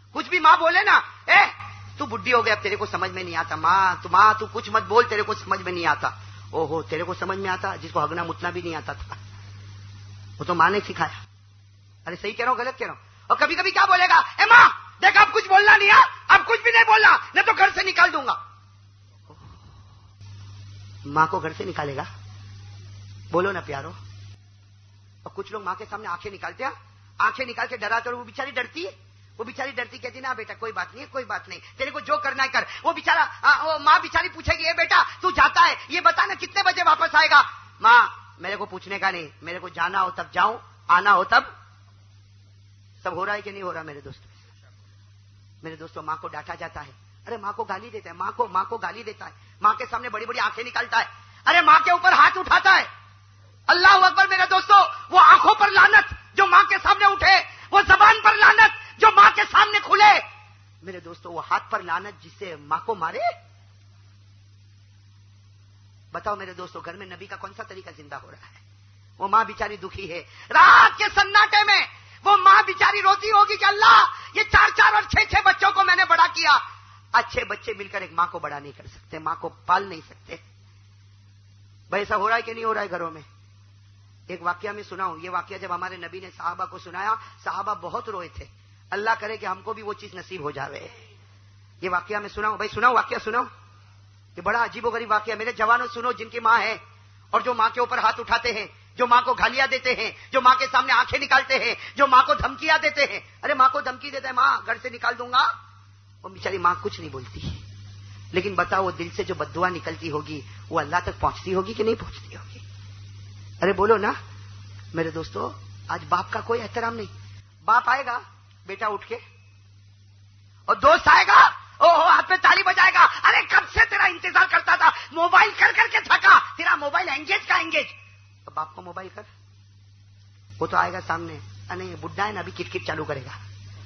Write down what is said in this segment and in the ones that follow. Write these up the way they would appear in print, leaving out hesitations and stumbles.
کچھ بھی ماں بولے نا، تو بڈھی ہو گیا اب تیرے کو سمجھ میں نہیں آتا، ماں تو کچھ مت بول، تیرے کو سمجھ میں نہیں آتا. اوہو تیرے کو سمجھ میں آتا، جس کو ہگنا متنا بھی نہیں آتا تھا وہ تو ماں نے سکھایا. ارے صحیح کہہ رہا ہوں غلط کہہ رہا ہوں؟ اور کبھی کبھی کیا بولے گا، اے ماں دیکھ اب کچھ بولنا نہیں ہے، اب کچھ بھی نہیں بولنا نہیں تو گھر سے نکال دوں گا. ماں کو گھر سے نکالے گا؟ بولو نا پیارو. اور کچھ لوگ ماں کے سامنے آنکھیں نکالتے ہیں، آنکھیں نکال کے ڈرا کر وہ بیچاری ڈرتی ہے، وہ بیچاری ڈرتی کہتی نا بیٹا کوئی بات نہیں کوئی بات نہیں، تیرے کو جو کرنا ہے کر. وہ بیچارہ ماں بیچاری پوچھے گی اے بیٹا تو جاتا ہے یہ بتا نا کتنے بجے واپس آئے گا؟ ماں میرے کو پوچھنے کا نہیں، میرے کو جانا ہو تب جاؤں، آنا ہو تب. سب ہو رہا ہے کہ نہیں ہو رہا میرے دوستوں؟ ماں کو ڈانٹا جاتا ہے، ارے ماں کو گالی دیتا ہے، ماں کو گالی دیتا ہے، ماں کے سامنے بڑی بڑی آنکھیں نکالتا ہے، ارے ماں کے اوپر ہاتھ اٹھاتا ہے. اللہ اکبر میرے دوستوں. وہ آنکھوں پر لعنت جو ماں کے سامنے اٹھے، وہ زبان پر لعنت جو ماں کے سامنے کھلے. میرے دوستوں وہ ہاتھ پر لعنت جس سے ماں کو مارے. بتاؤ میرے دوستوں گھر میں نبی کا کون سا طریقہ زندہ ہو رہا ہے؟ وہ ماں بیچاری دکھی ہے، رات کے سناٹے میں وہ ماں بیچاری روتی ہوگی کہ اللہ یہ 4 اور 6 بچوں کو میں نے بڑا کیا. اچھے بچے مل کر ایک ماں کو بڑا نہیں کر سکتے، ماں کو پال نہیں سکتے. بھائی ایسا ہو رہا ہے کہ نہیں ہو رہا ہے گھروں میں؟ ایک واقعہ میں سناؤں، یہ واقعہ جب ہمارے نبی نے صحابہ کو سنایا، صحابہ بہت روئے تھے. اللہ کرے کہ ہم کو بھی وہ چیز نصیب ہو جاوے. یہ واقعہ میں سناؤں بھائی، سناؤں واقعہ سناؤں. یہ بڑا عجیب و غریب واقعہ. میرے جوانوں سنو جن کی ماں ہے اور جو ماں کے اوپر ہاتھ اٹھاتے ہیں، جو ماں کو گالیاں دیتے ہیں، جو ماں کے سامنے آنکھیں نکالتے ہیں، جو ماں کو دھمکیاں دیتے ہیں. ارے ماں کو دھمکی دیتا ہے ماں گھر سے نکال دوں گا، وہ بیچاری ماں کچھ نہیں بولتی. لیکن بتاؤ وہ دل سے جو بددعا نکلتی ہوگی وہ اللہ تک پہنچتی ہوگی کہ نہیں پہنچتی ہوگی؟ ارے بولو نا میرے دوستو. آج باپ کا کوئی احترام نہیں. باپ آئے گا بیٹا اٹھ کے، اور دوست آئے گا ہاتھ میں تالی بجائے گا، ارے کب سے تیرا انتظار کرتا تھا، موبائل کر کر کے تھکا، تیرا موبائل انگیج کا انگیج. تو باپ کو موبائل کر، وہ تو آئے گا سامنے، نہیں بڈھا ہے نا ابھی کٹ کٹ چالو کرے گا.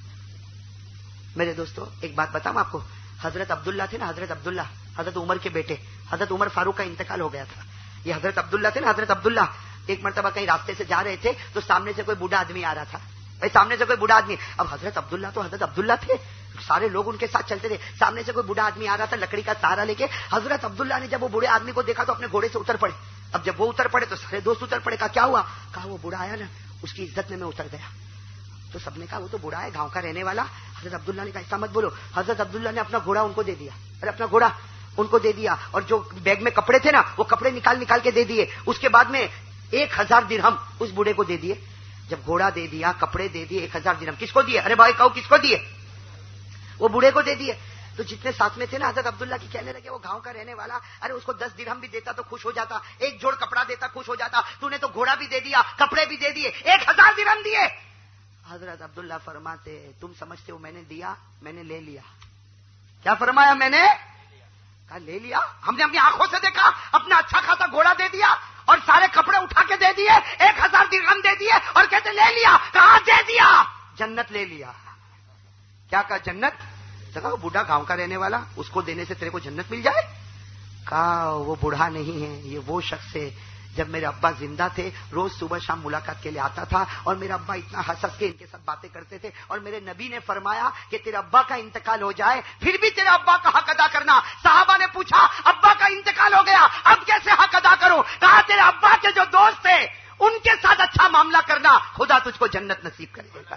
میرے دوستو ایک بات بتاؤں آپ کو، حضرت عبداللہ تھے نا، حضرت عبداللہ حضرت عمر کے بیٹے، حضرت عمر فاروق کا انتقال ہو گیا تھا. یہ حضرت عبداللہ تھے نا، حضرت عبداللہ ایک مرتبہ کہیں راستے سے جا رہے تھے تو سامنے سے کوئی بوڑھا آدمی آ رہا تھا. بھائی سامنے سے کوئی بوڑھا آدمی، اب حضرت عبداللہ تو حضرت عبداللہ تھے، سارے لوگ ان کے ساتھ چلتے تھے. سامنے سے کوئی بوڑھا آدمی آ رہا تھا لکڑی کا سہارا لے کے. حضرت عبداللہ نے جب وہ بوڑھے آدمی کو دیکھا تو اپنے گھوڑے سے اتر پڑے. اب جب وہ اتر پڑے تو سارے دوست اتر پڑے. کہا کیا ہوا؟ کہا وہ بوڑھا آیا نا اس کی عزت میں اتر گیا. تو سب نے کہا وہ تو بوڑھا ہے گاؤں کا رہنے والا. حضرت عبداللہ نے کہا ایسا مت بولو. حضرت عبداللہ نے اپنا گھوڑا ان کو دے دیا، ارے اپنا گھوڑا ان کو دے دیا، اور جو بیگ میں کپڑے تھے نا وہ کپڑے نکال کے دے دیے. اس کے بعد میں 1000 درہم اس بوڑھے کو دے دیے. جب گھوڑا دے دیا، کپڑے دے دیے، 1000 درہم کس کو دیے؟ ارے بھائی کہو کس کو دیے؟ وہ بوڑھے کو دے دیے. تو جتنے ساتھ میں تھے نا حضرت عبداللہ کی کہنے لگے وہ گاؤں کا رہنے والا، ارے اس کو 10 درہم بھی دیتا تو خوش ہو جاتا، 1 جوڑ کپڑا دیتا خوش ہو جاتا، تو نے تو گھوڑا بھی دے دیا، کپڑے بھی دے دیے، 1000 درہم دیے. حضرت عبداللہ فرماتے تم سمجھتے ہو میں نے دیا؟ میں نے لے لیا. کیا فرمایا؟ میں نے کہا لے لیا. ہم نے اپنی آنکھوں سے دیکھا، اپنا اچھا خاصا گھوڑا دے دیا اور سارے کپڑے اٹھا کے دے دیے، 1000 درہم دے دیے اور کہتے لے لیا. کہاں دے دیا؟ جنت لے لیا. کیا کہا؟ جنت. کہا وہ بوڑھا گاؤں کا رہنے والا، اس کو دینے سے تیرے کو جنت مل جائے. کہا وہ بوڑھا نہیں ہے، یہ وہ شخص ہے جب میرے ابا زندہ تھے روز صبح شام ملاقات کے لیے آتا تھا، اور میرا ابا اتنا ہنس کے ان کے ساتھ باتیں کرتے تھے، اور میرے نبی نے فرمایا کہ تیرے ابا کا انتقال ہو جائے پھر بھی تیرے ابا کا حق ادا کرنا. صحابہ نے پوچھا ابا کا انتقال ہو گیا اب کیسے حق ادا کروں؟ کہا تیرے ابا کے جو دوست تھے ان کے ساتھ اچھا معاملہ کرنا، خدا تجھ کو جنت نصیب کرے گا.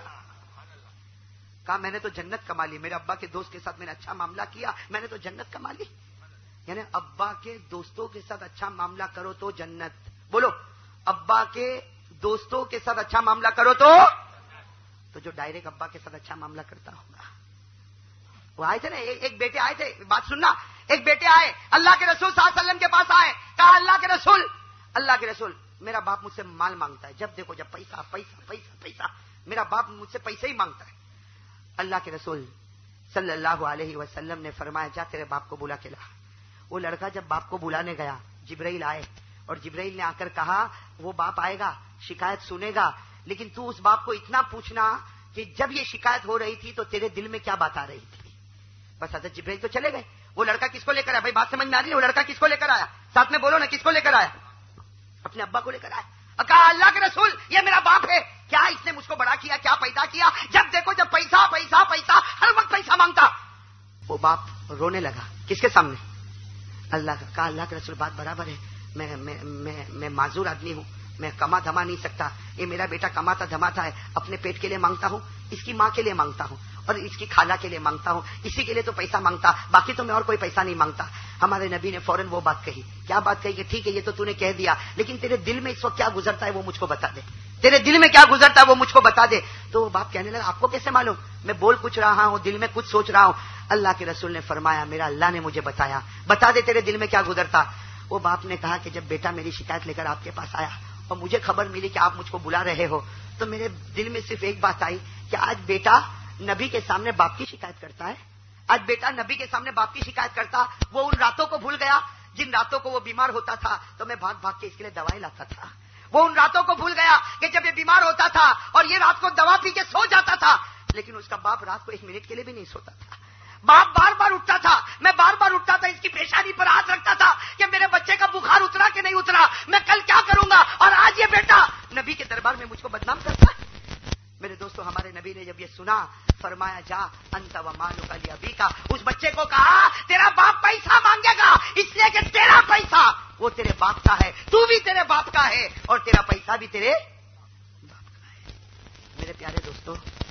کہا میں نے تو جنت کما لی، میرے ابا کے دوست کے ساتھ میں نے اچھا معاملہ کیا، میں نے تو جنت کما لی. یعنی ابا کے دوستوں کے ساتھ اچھا معاملہ کرو تو جنت. بولو ابا کے دوستوں کے ساتھ اچھا معاملہ کرو تو جو ڈائریکٹ ابا کے ساتھ اچھا معاملہ کرتا ہوگا. وہ آئے تھے نا، ایک بیٹے آئے تھے، بات سننا. ایک بیٹے آئے اللہ کے رسول صلی اللہ علیہ وسلم کے پاس آئے. کہا اللہ کے رسول میرا باپ مجھ سے مال مانگتا ہے، جب دیکھو جب پیسہ پیسہ پیسہ پیسہ، میرا باپ مجھ سے پیسے ہی مانگتا ہے. اللہ کے رسول صلی اللہ علیہ وسلم نے فرمایا جا تیرے باپ کو بلا کے لا. وہ لڑکا جب باپ کو بلانے گیا جبرائیل آئے، اور جبرائیل نے آ کر کہا وہ باپ آئے گا شکایت سنے گا، لیکن تو اس باپ کو اتنا پوچھنا کہ جب یہ شکایت ہو رہی تھی تو تیرے دل میں کیا بات آ رہی تھی. بس حضرت جبرائیل تو چلے گئے. وہ لڑکا کس کو لے کر آیا؟ بھائی بات سمجھ میں آ رہی ہے؟ وہ لڑکا کس کو لے کر آیا؟ ساتھ میں بولو نا، کس کو لے کر آیا؟ اپنے ابا کو لے کر آیا. کہا اللہ کے رسول یہ میرا باپ ہے، کیا اس نے مجھ کو بڑا کیا، کیا پیدا کیا؟ جب دیکھو جب پیسہ پیسہ پیسہ، ہر وقت وہ باپ رونے لگا. کس کے سامنے؟ اللہ کا. کہا اللہ کے رسول بات برابر ہے, میں معذور آدمی ہوں, میں کما دھما نہیں سکتا. یہ میرا بیٹا کماتا دھماتا ہے, اپنے پیٹ کے لیے مانگتا ہوں, اس کی ماں کے لیے مانگتا ہوں, اور اس کی خالہ کے لیے مانگتا ہوں, اسی کے لیے تو پیسہ مانگتا, باقی تو میں اور کوئی پیسہ نہیں مانگتا. ہمارے نبی نے فوراً وہ بات کہی. کیا بات کہی؟ کہ ٹھیک ہے یہ تو تو نے کہہ دیا, لیکن تیرے دل میں اس وقت کیا گزرتا ہے وہ مجھ کو بتا دے. تیرے دل میں کیا گزرتا ہے وہ مجھ کو بتا دے. تو وہ باپ کہنے لگا آپ کو کیسے معلوم؟ میں بول کچھ رہا ہوں, دل میں کچھ سوچ رہا ہوں. اللہ کے رسول نے فرمایا میرا اللہ نے مجھے بتایا, بتا دے تیرے دل میں کیا گزرتا. وہ باپ نے کہا کہ جب بیٹا میری شکایت لے کر آپ کے پاس آیا اور مجھے خبر ملی کہ آپ مجھ کو بلا رہے ہو, تو میرے دل میں صرف ایک بات آئی کہ آج بیٹا نبی کے سامنے باپ کی شکایت کرتا ہے. آج بیٹا نبی کے سامنے باپ کی شکایت کرتا. وہ ان راتوں کو بھول گیا جن راتوں کو وہ بیمار ہوتا تھا تو میں بھاگ بھاگ کے اس کے لیے دوائیں لاتا تھا. وہ ان راتوں کو بھول گیا کہ جب یہ بیمار ہوتا تھا اور یہ رات کو دوا پی کے سو جاتا تھا, لیکن اس کا باپ رات کو 1 منٹ کے لیے بھی نہیں سوتا تھا. باپ بار بار اٹھتا تھا, میں بار بار اٹھتا تھا, اس کی پیشانی پر ہاتھ رکھتا تھا کہ میرے بچے کا بخار اترا کہ نہیں اترا, میں کل کیا کروں گا. اور آج یہ بیٹا نبی کے دربار میں مجھ کو بدنام کرتا ہے. میرے دوستو ہمارے نبی نے جب یہ سنا فرمایا جا انت و مالک لابیک. اس بچے کو کہا تیرا باپ پیسہ مانگے گا اس لیے کہ تیرا پیسہ وہ تیرے باپ کا ہے, تو بھی تیرے باپ کا ہے, اور تیرا پیسہ بھی تیرے باپ کا ہے. میرے پیارے دوستو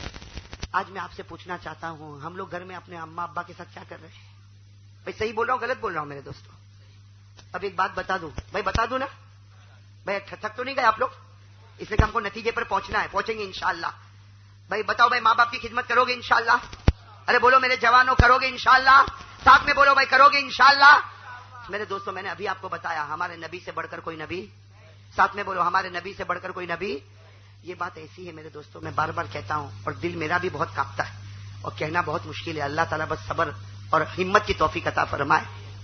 آج میں آپ سے پوچھنا چاہتا ہوں, ہم لوگ گھر میں اپنے اماں ابا کے ساتھ کیا کر رہے ہیں؟ بھائی صحیح بول رہا ہوں غلط بول رہا ہوں میرے دوستو؟ اب ایک بات بتا دوں بھائی, بتا دوں نا بھائی, تھک تو نہیں گئے آپ لوگ؟ اس لیے کہ ہم کو نتیجے پر پہنچنا ہے, پہنچیں گے انشاءاللہ. بھائی بتاؤ بھائی, ماں باپ کی خدمت کرو گے انشاءاللہ؟ ارے بولو میرے جوانوں, کرو گے انشاءاللہ؟ ساتھ میں بولو بھائی, کرو گے انشاءاللہ؟ میرے دوستوں میں نے ابھی آپ کو بتایا ہمارے نبی سے بڑھ کر کوئی نبی, ساتھ میں بولو ہمارے نبی سے بڑھ کر کوئی نبی. یہ بات ایسی ہے میرے دوستوں, میں بار بار کہتا ہوں اور دل میرا بھی بہت کانپتا ہے اور کہنا بہت مشکل ہے. اللہ تعالیٰ بس صبر اور ہمت کی توفیق عطا فرمائے.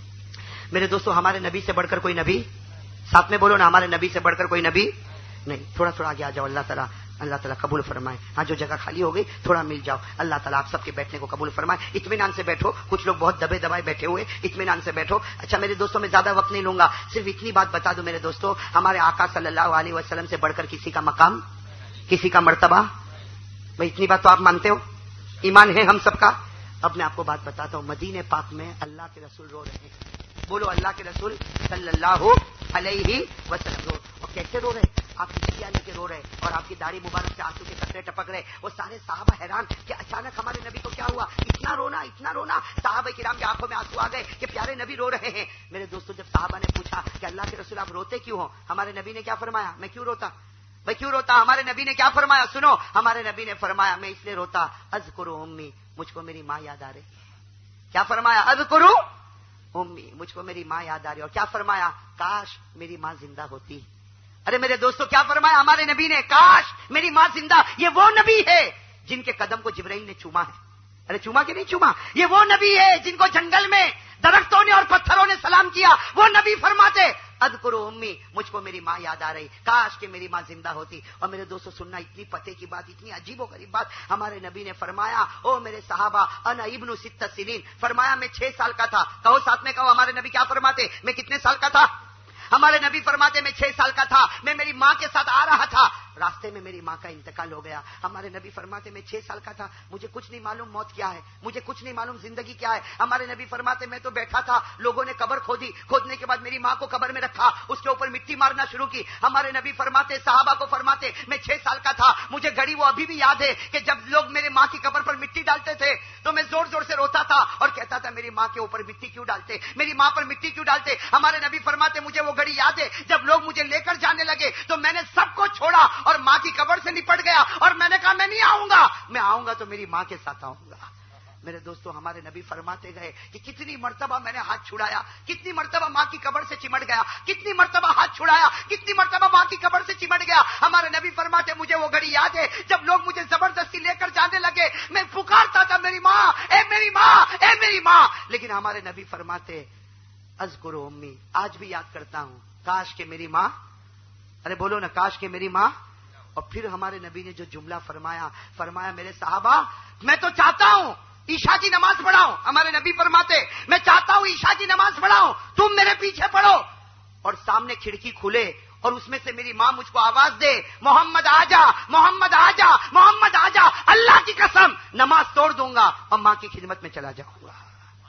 میرے دوستوں ہمارے نبی سے بڑھ کر کوئی نبی, ساتھ میں بولو نا ہمارے نبی سے بڑھ کر کوئی نبی نہیں. تھوڑا تھوڑا آگے آ جاؤ, اللہ تعالیٰ قبول فرمائے. ہاں جو جگہ خالی ہو گئی تھوڑا مل جاؤ. اللہ تعالیٰ آپ سب کے بیٹھنے کو قبول فرمائے. اطمینان سے بیٹھو, کچھ لوگ بہت دبے دبائے بیٹھے ہوئے, اطمینان سے بیٹھو. اچھا میرے دوستوں میں زیادہ وقت نہیں لوں گا, صرف اتنی بات بتا دوں میرے دوستوں, ہمارے آقا صلی اللہ علیہ وسلم سے بڑھ کر کسی کا مقام, کسی کا مرتبہ, بھائی اتنی بات تو آپ مانتے ہو, ایمان ہے ہم سب کا. اب میں آپ کو بات بتاتا ہوں, مدینے پاک میں اللہ کے رسول رو رہے ہیں. بولو اللہ کے رسول صلی اللہ علیہ وسلم رو. اور کیسے رو رہے؟ آپ کی چٹیاں لے کے رو رہے اور آپ کی داڑھی مبارک سے آنسو کے قطرے ٹپک رہے. وہ سارے صحابہ حیران کہ اچانک ہمارے نبی کو کیا ہوا, اتنا رونا اتنا رونا. صحابہ کرام کی آنکھوں میں آنسو آ گئے کہ پیارے نبی رو رہے ہیں. میرے دوستوں جب صحابہ نے پوچھا کہ اللہ کے رسول آپ روتے کیوں ہو, ہمارے نبی نے کیا فرمایا؟ میں کیوں روتا بھائی, کیوں روتا؟ ہمارے نبی نے کیا فرمایا سنو. ہمارے نبی نے فرمایا میں اس لیے روتا اذکروا امی, مجھ کو میری ماں یاد آ رہی. کیا فرمایا؟ اذکروا امی, مجھ کو میری ماں یاد آ رہی. اور کیا فرمایا؟ کاش میری ماں زندہ ہوتی. ارے میرے دوستوں کیا فرمایا ہمارے نبی نے؟ کاش میری ماں زندہ. یہ وہ نبی ہے جن کے قدم کو جبرائیل نے چوما ہے. ارے چوما کہ نہیں چوما؟ یہ وہ نبی ہے جن کو جنگل میں درختوں نے اور پتھروں نے سلام کیا. وہ نبی فرماتے اذکروا امی, مجھ کو میری ماں یاد آ رہی, کاش کہ میری ماں زندہ ہوتی. اور میرے دوستو سننا اتنی پتے کی بات, اتنی عجیب و غریب بات, ہمارے نبی نے فرمایا او میرے صحابہ انا ابن 6 سنین, فرمایا میں 6 سال کا تھا. کہو ساتھ میں کہو, ہمارے نبی کیا فرماتے؟ میں کتنے سال کا تھا؟ ہمارے نبی فرماتے میں 6 سال کا تھا, میں میری ماں کے ساتھ آ رہا تھا, راستے میں میری ماں کا انتقال ہو گیا. ہمارے نبی فرماتے میں 6 سال کا تھا, مجھے کچھ نہیں معلوم موت کیا ہے, مجھے کچھ نہیں معلوم زندگی کیا ہے. ہمارے نبی فرماتے میں تو بیٹھا تھا, لوگوں نے قبر کھودی, کھودنے کے بعد میری ماں کو قبر میں رکھا, اس کے اوپر مٹی مارنا شروع کی. ہمارے نبی فرماتے صحابہ کو فرماتے میں 6 سال کا تھا, مجھے گھڑی وہ ابھی بھی یاد ہے کہ جب لوگ میرے ماں کی قبر پر مٹی ڈالتے تھے تو میں زور زور سے روتا تھا اور کہتا تھا میری ماں کے اوپر مٹی کیوں ڈالتے, میری ماں پر مٹی کیوں ڈالتے. ہمارے نبی فرماتے مجھے وہ گھڑی یاد ہے جب لوگ مجھے لے کر جانے لگے تو میں نے سب کو چھوڑا اور ماں کی قبر سے نپٹ گیا, اور میں نے کہا میں نہیں آؤں گا, میں آؤں گا تو میری ماں کے ساتھ آؤں گا. میرے دوستو ہمارے نبی فرماتے گئے کہ کتنی مرتبہ میں نے ہاتھ چھڑایا, کتنی مرتبہ ماں کی قبر سے چمٹ گیا, کتنی مرتبہ ہاتھ چھڑایا, کتنی مرتبہ ماں کی قبر سے چمٹ گیا. ہمارے نبی فرماتے مجھے وہ گھڑی یاد ہے جب لوگ مجھے زبردستی لے کر جانے لگے, میں پکارتا تھا میری ماں, اے میری ماں, اے میری ماں. لیکن ہمارے نبی فرماتے اذکروا امی, آج بھی یاد کرتا ہوں, کاش کہ میری ماں, ارے بولو نا کاش کہ میری ماں. اور پھر ہمارے نبی نے جو جملہ فرمایا میرے صحابہ میں تو چاہتا ہوں عشاء کی نماز پڑھاؤں. ہمارے نبی فرماتے میں چاہتا ہوں عشاء کی نماز پڑھاؤں, تم میرے پیچھے پڑھو, اور سامنے کھڑکی کھلے اور اس میں سے میری ماں مجھ کو آواز دے محمد آجا, محمد آجا, محمد آجا. اللہ کی قسم نماز توڑ دوں گا اور ماں کی خدمت میں چلا جاؤں گا.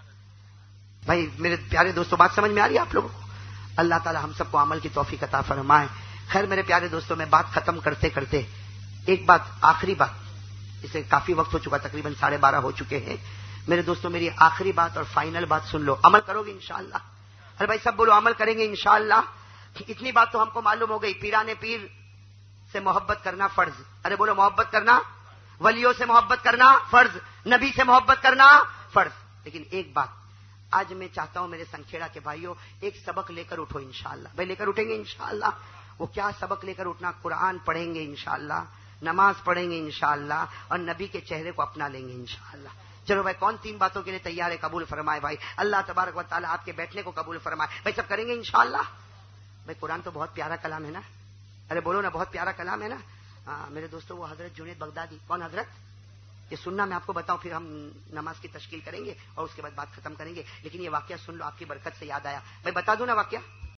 بھائی میرے پیارے دوستوں، بات سمجھ میں آ رہی ہے آپ لوگوں کو؟ اللہ تعالی ہم سب کو عمل کی توفیق عطا فرمائے۔ خیر میرے پیارے دوستوں، میں بات ختم کرتے کرتے ایک بات، آخری بات، اسے کافی وقت ہو چکا، تقریباً 12:30 ہو چکے ہیں میرے دوستوں، میری آخری بات اور فائنل بات سن لو، عمل کرو گے انشاءاللہ؟ ارے بھائی سب بولو عمل کریں گے انشاءاللہ۔ اتنی بات تو ہم کو معلوم ہو گئی، پیران پیر سے محبت کرنا فرض، ارے بولو محبت کرنا، ولیوں سے محبت کرنا فرض، نبی سے محبت کرنا فرض۔ لیکن ایک بات آج میں چاہتا ہوں میرے سنکھیڑا کے بھائیوں، ایک سبق لے کر اٹھو انشاءاللہ۔ بھائی لے کر اٹھیں گے انشاءاللہ؟ وہ کیا سبق لے کر اٹھنا؟ قرآن پڑھیں گے انشاءاللہ، نماز پڑھیں گے انشاءاللہ، اور نبی کے چہرے کو اپنا لیں گے انشاءاللہ۔ چلو بھائی کون 3 باتوں کے لیے تیار ہے؟ قبول فرمائے بھائی، اللہ تبارک و تعالیٰ آپ کے بیٹھنے کو قبول فرمائے۔ بھائی سب کریں گے انشاءاللہ؟ بھائی قرآن تو بہت پیارا کلام ہے نا، ارے بولو نا، بہت پیارا کلام ہے نا۔ میرے دوستوں وہ حضرت جنید بغدادی، کون حضرت؟ یہ سننا، میں آپ کو بتاؤں، پھر ہم نماز کی تشکیل کریں گے اور اس کے بعد بات ختم کریں گے، لیکن یہ واقعہ سن لو، آپ کی برکت سے یاد آیا، میں بتا دوں نا واقعہ۔